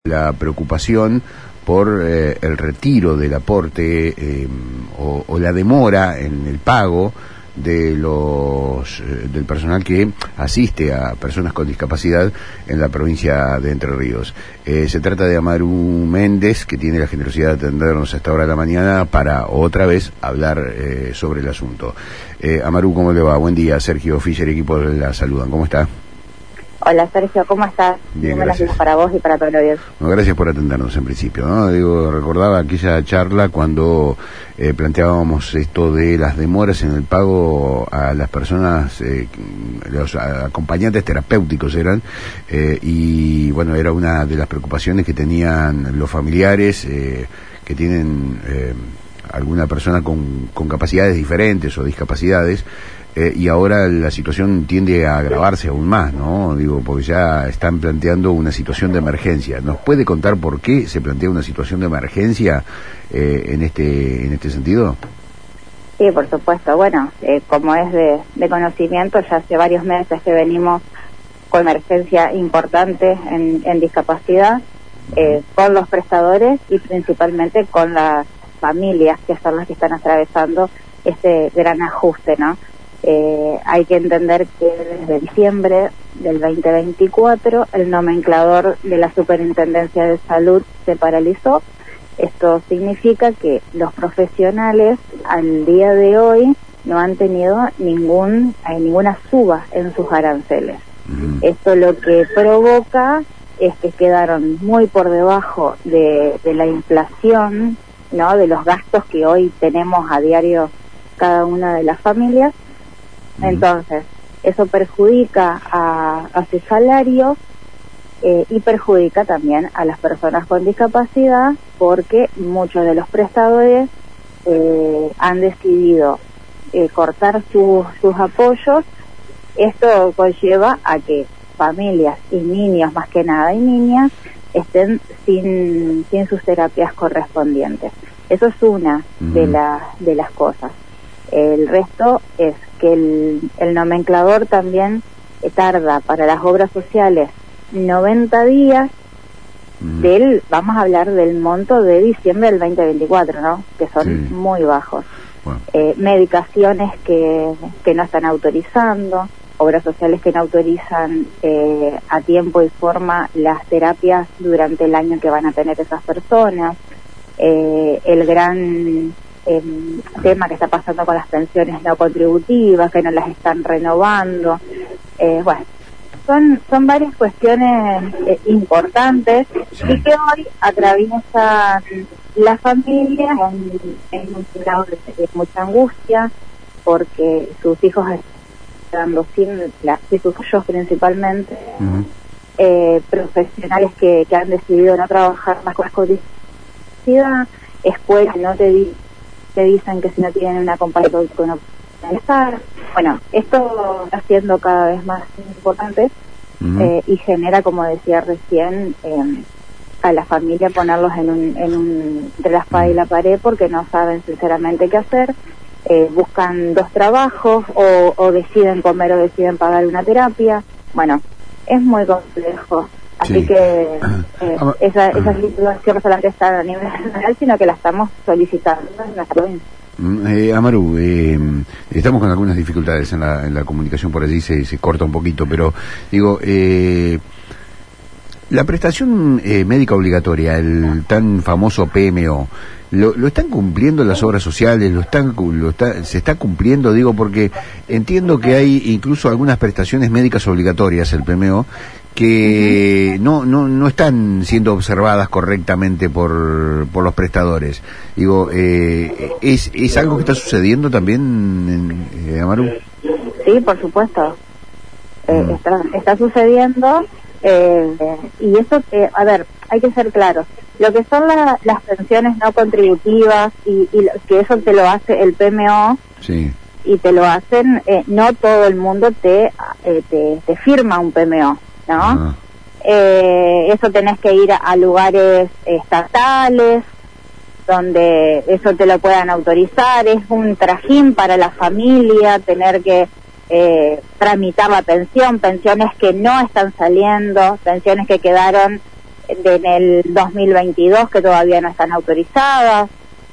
La preocupación por el retiro del aporte o la demora en el pago de del personal que asiste a personas con discapacidad en la provincia de Entre Ríos. Se trata de Amaru Méndez, que tiene la generosidad de atendernos a esta hora de la mañana para otra vez hablar sobre el asunto. Amaru, ¿cómo le va? Buen día. Sergio Fischer, equipo la saludan. ¿Cómo está? Hola Sergio, ¿cómo estás? Bien, buenas gracias. para vos y para todo el audiencia. No, gracias por atendernos en principio, ¿no? Recordaba aquella charla cuando planteábamos esto de las demoras en el pago a las personas, los acompañantes terapéuticos eran, y bueno, era una de las preocupaciones que tenían los familiares que tienen alguna persona con capacidades diferentes o discapacidades. Y ahora la situación tiende a agravarse aún más, ¿no? Porque ya están planteando una situación de emergencia. ¿Nos puede contar por qué se plantea una situación de emergencia en este sentido? Sí, por supuesto. Bueno, como es de conocimiento, ya hace varios meses que venimos con emergencia importante en discapacidad, con los prestadores y principalmente con las familias, que son las que están atravesando este gran ajuste, ¿no? Hay que entender que desde diciembre del 2024 el nomenclador de la Superintendencia de Salud se paralizó. Esto significa que los profesionales al día de hoy no han tenido ninguna suba en sus aranceles. Esto lo que provoca es que quedaron muy por debajo de la inflación, ¿no? De los gastos que hoy tenemos a diario cada una de las familias. Entonces, eso perjudica a su salario y perjudica también a las personas con discapacidad, porque muchos de los prestadores han decidido cortar sus apoyos. Esto conlleva a que familias y niños, más que nada, y niñas, estén sin sus terapias correspondientes. Eso es una de las cosas. El resto es que el nomenclador también tarda para las obras sociales 90 días vamos a hablar del monto de diciembre del 2024, ¿no? Que son muy bajos. Bueno. Medicaciones que no están autorizando, obras sociales que no autorizan a tiempo y forma las terapias durante el año que van a tener esas personas, el gran tema que está pasando con las pensiones no contributivas, que no las están renovando. Bueno, son varias cuestiones importantes y que hoy atraviesan las familias en un grado de mucha angustia, porque sus hijos están quedando sin sus hijos principalmente, profesionales que han decidido no trabajar más con discapacidad, escuelas que no te dicen que si no tienen una compañía con no pueden estar. Bueno, esto está siendo cada vez más importante y genera, como decía recién, a la familia ponerlos entre la espada y la pared, porque no saben sinceramente qué hacer, buscan dos trabajos o deciden comer o deciden pagar una terapia. Bueno, es muy complejo. Así que esa situación no solamente está a nivel nacional, sino que la estamos solicitando en nuestra provincia. Amaru, estamos con algunas dificultades en la comunicación, por allí se corta un poquito, pero digo, la prestación médica obligatoria, el tan famoso PMO, ¿lo están cumpliendo las obras sociales? ¿Se está cumpliendo? Digo, porque entiendo que hay incluso algunas prestaciones médicas obligatorias, el PMO, que no están siendo observadas correctamente por los prestadores. Digo, ¿es algo que está sucediendo también, Amaru? Sí, por supuesto. Está sucediendo, y eso, a ver, hay que ser claros. Lo que son las pensiones no contributivas y que eso te lo hace el PMO, y te lo hacen, no todo el mundo te firma un PMO, ¿no? Eso tenés que ir a lugares estatales donde eso te lo puedan autorizar. Es un trajín para la familia tener que tramitar la pensiones que no están saliendo, pensiones que quedaron en el 2022 que todavía no están autorizadas,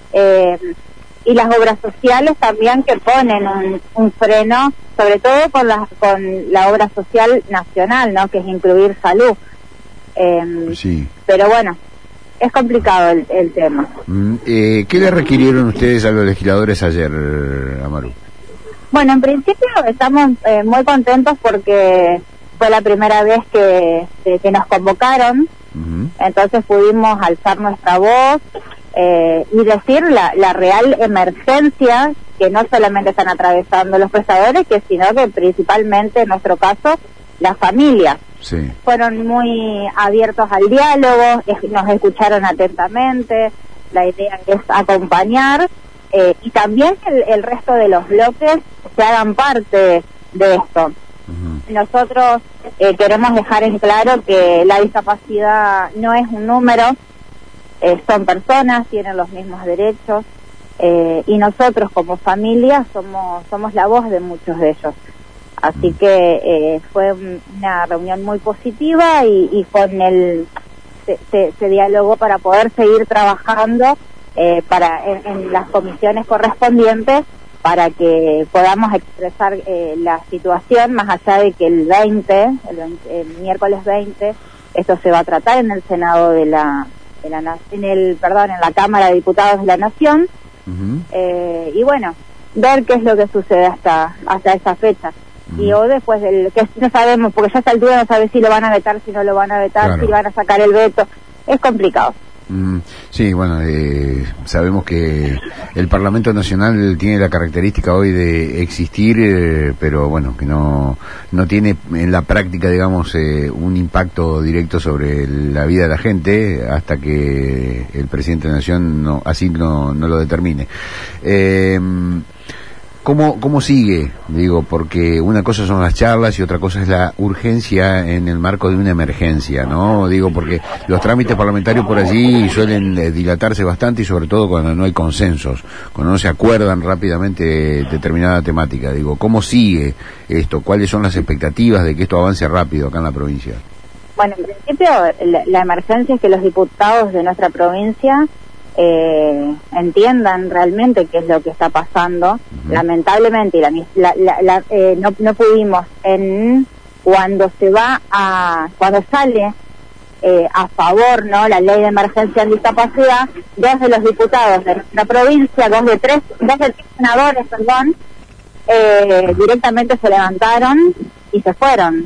y las obras sociales también que ponen un freno, sobre todo con la obra social nacional, ¿no? Que es incluir salud. Sí. Pero bueno, es complicado el tema. ¿Qué le requirieron ustedes a los legisladores ayer, Amaru? Bueno, en principio estamos muy contentos porque fue la primera vez que nos convocaron. Entonces pudimos alzar nuestra voz y decir la real emergencia que no solamente están atravesando los prestadores, sino que principalmente en nuestro caso las familias. Sí. Fueron muy abiertos al diálogo, nos escucharon atentamente. La idea es acompañar y también que el resto de los bloques se hagan parte de esto. Nosotros queremos dejar en claro que la discapacidad no es un número, son personas, tienen los mismos derechos, y nosotros como familia somos la voz de muchos de ellos. Así que fue una reunión muy positiva y con se dialogó para poder seguir trabajando en las comisiones correspondientes para que podamos expresar la situación, más allá de que el miércoles 20, esto se va a tratar en el Senado en la Cámara de Diputados de la Nación, y bueno, ver qué es lo que sucede hasta esa fecha. Y o después que no sabemos, porque ya a esta altura no sabe si lo van a vetar, si no lo van a vetar, claro, si van a sacar el veto, es complicado. Sí, bueno, sabemos que el Parlamento Nacional tiene la característica hoy de existir, pero bueno, que no tiene en la práctica, digamos, un impacto directo sobre la vida de la gente hasta que el presidente de la Nación no lo determine. ¿Cómo sigue? Digo, porque una cosa son las charlas y otra cosa es la urgencia en el marco de una emergencia, ¿no? Digo, porque los trámites parlamentarios por allí suelen dilatarse bastante y sobre todo cuando no hay consensos, cuando no se acuerdan rápidamente determinada temática. Digo, ¿cómo sigue esto? ¿Cuáles son las expectativas de que esto avance rápido acá en la provincia? Bueno, en principio la emergencia es que los diputados de nuestra provincia entiendan realmente qué es lo que está pasando. Lamentablemente no pudimos cuando sale a favor, ¿no?, la ley de emergencia en discapacidad, dos de los diputados de nuestra provincia, dos de tres senadores, directamente se levantaron y se fueron.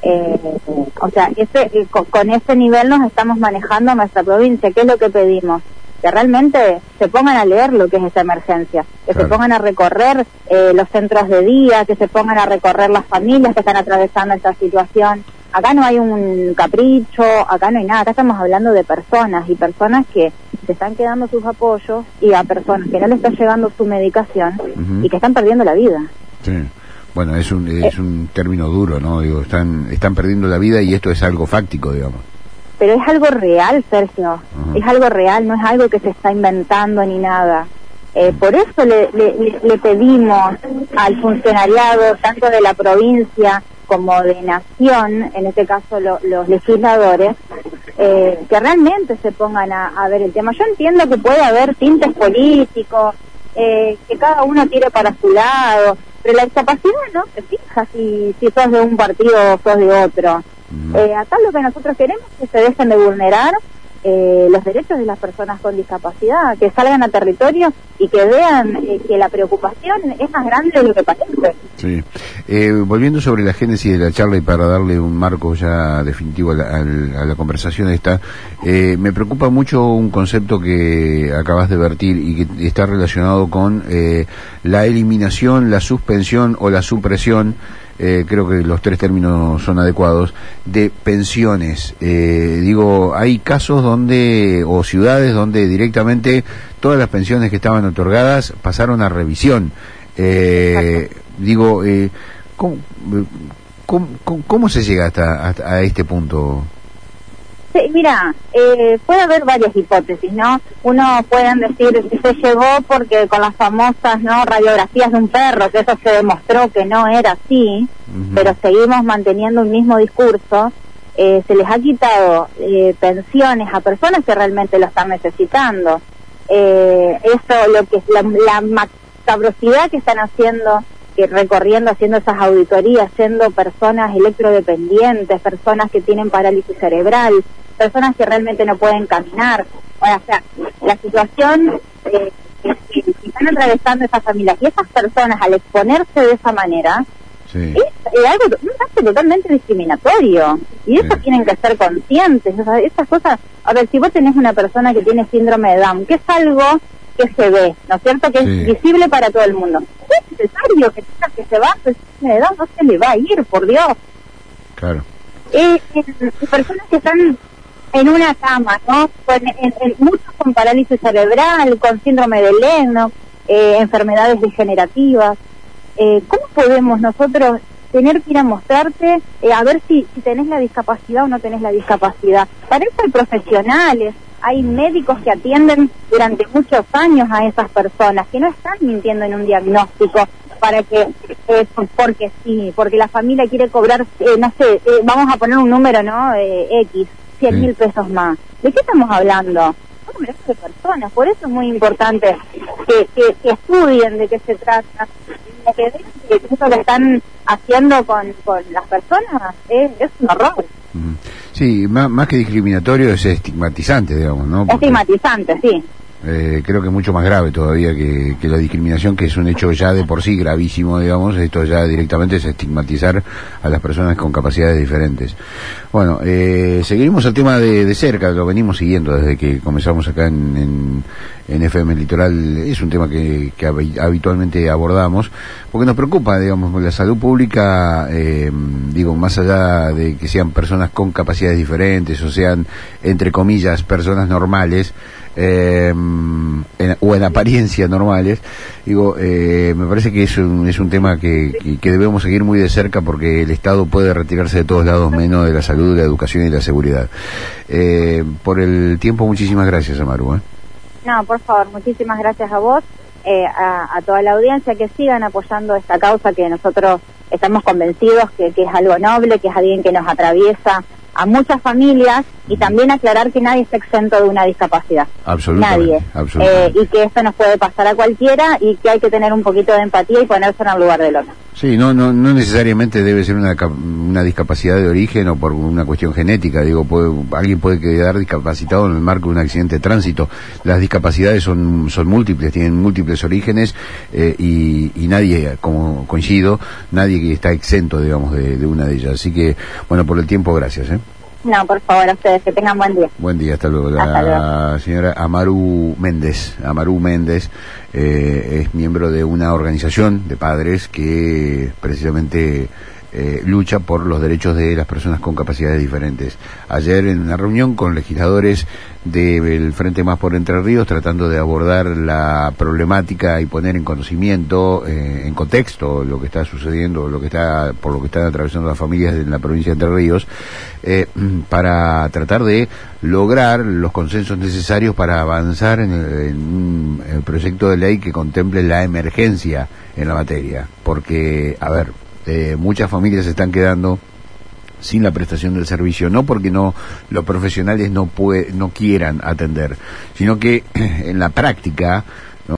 O sea, con ese nivel nos estamos manejando nuestra provincia. ¿Qué es lo que pedimos? Que realmente se pongan a leer lo que es esa emergencia, que se pongan a recorrer los centros de día, que se pongan a recorrer las familias que están atravesando esta situación. Acá no hay un capricho, acá no hay nada, acá estamos hablando de personas, y personas que se están quedando sus apoyos, y a personas que no les está llegando su medicación y que están perdiendo la vida. Sí. Bueno, es un término duro, ¿no? Digo, están perdiendo la vida y esto es algo fáctico, digamos. Pero es algo real, Sergio, es algo real, no es algo que se está inventando ni nada. Por eso le pedimos al funcionariado, tanto de la provincia como de Nación, en este caso los legisladores, que realmente se pongan a ver el tema. Yo entiendo que puede haber tintes políticos, que cada uno tire para su lado, pero la discapacidad no se fija si sos de un partido o sos de otro. Acá lo que nosotros queremos es que se dejen de vulnerar los derechos de las personas con discapacidad, que salgan a territorio y que vean que la preocupación es más grande de lo que parece. Sí. Volviendo sobre la génesis de la charla y para darle un marco ya definitivo a la conversación esta, me preocupa mucho un concepto que acabas de vertir y que está relacionado con la eliminación, la suspensión o la supresión, creo que los tres términos son adecuados, de pensiones. Digo, hay casos o ciudades donde directamente todas las pensiones que estaban otorgadas pasaron a revisión. Digo, ¿cómo se llega hasta este punto? Sí, mira, puede haber varias hipótesis, ¿no? Uno pueden decir que se llegó porque con las famosas, ¿no?, radiografías de un perro, que eso se demostró que no era así, pero seguimos manteniendo un mismo discurso. se les ha quitado pensiones a personas que realmente lo están necesitando. Eso, lo que es la macabrosidad que están haciendo, que recorriendo, haciendo esas auditorías, siendo personas electrodependientes, personas que tienen parálisis cerebral, personas que realmente no pueden caminar. O sea, la situación que están atravesando esas familias y esas personas al exponerse de esa manera, sí, es algo, un acto totalmente discriminatorio, y eso tienen que ser conscientes. O sea, esas cosas, a ver, si vos tenés una persona que tiene síndrome de Down, que es algo que se ve, ¿no es cierto?, que es visible para todo el mundo, es necesario que tenga que se va, el síndrome de Down no se le va a ir, por Dios. Claro. Personas que están en una cama, ¿no?, muchos con parálisis cerebral, con síndrome de Lennox, enfermedades degenerativas. ¿Cómo podemos nosotros tener que ir a mostrarte, a ver si tenés la discapacidad o no tenés la discapacidad? Para eso hay profesionales, hay médicos que atienden durante muchos años a esas personas, que no están mintiendo en un diagnóstico para que, porque sí, porque la familia quiere cobrar, no sé, vamos a poner un número, ¿no?, X, 100.000 pesos más. ¿De qué estamos hablando? Son millones de personas, por eso es muy importante que estudien de qué se trata, que vean que eso que están haciendo con las personas es un horror. Sí, más que discriminatorio es estigmatizante, digamos, ¿no? Porque, estigmatizante, sí. Creo que es mucho más grave todavía que la discriminación, que es un hecho ya de por sí gravísimo, digamos. Esto ya directamente es estigmatizar a las personas con capacidades diferentes. Bueno, seguiremos el tema de cerca, lo venimos siguiendo desde que comenzamos acá en FM Litoral. Es un tema que habitualmente abordamos, porque nos preocupa, digamos, la salud pública, digo, más allá de que sean personas con capacidades diferentes o sean, entre comillas, personas normales, o en apariencia normales, digo, me parece que es un tema que debemos seguir muy de cerca, porque el Estado puede retirarse de todos lados menos de la salud, de la educación y la seguridad. Por el tiempo, muchísimas gracias, Amaru. No, por favor, muchísimas gracias a vos, a toda la audiencia, que sigan apoyando esta causa, que nosotros estamos convencidos que es algo noble, que es alguien que nos atraviesa a muchas familias, y también aclarar que nadie está exento de una discapacidad. Absolutamente. Nadie. Absolutamente. Y que esto nos puede pasar a cualquiera, y que hay que tener un poquito de empatía y ponerse en el lugar del otro. Sí, no necesariamente debe ser una discapacidad de origen o por una cuestión genética. Digo, alguien puede quedar discapacitado en el marco de un accidente de tránsito. Las discapacidades son múltiples, tienen múltiples orígenes, y nadie, como coincido, nadie que está exento, digamos, de una de ellas. Así que, bueno, por el tiempo, gracias. No, por favor, a ustedes, que tengan buen día. Buen día, hasta luego. La señora Amaru Méndez es miembro de una organización de padres que precisamente lucha por los derechos de las personas con capacidades diferentes. Ayer, en una reunión con legisladores del Frente Más por Entre Ríos, tratando de abordar la problemática y poner en conocimiento, en contexto, lo que está sucediendo, por lo que están atravesando las familias en la provincia de Entre Ríos, para tratar de lograr los consensos necesarios para avanzar en el proyecto de ley que contemple la emergencia en la materia. Porque, a ver, muchas familias se están quedando sin la prestación del servicio, no porque los profesionales no quieran atender, sino que en la práctica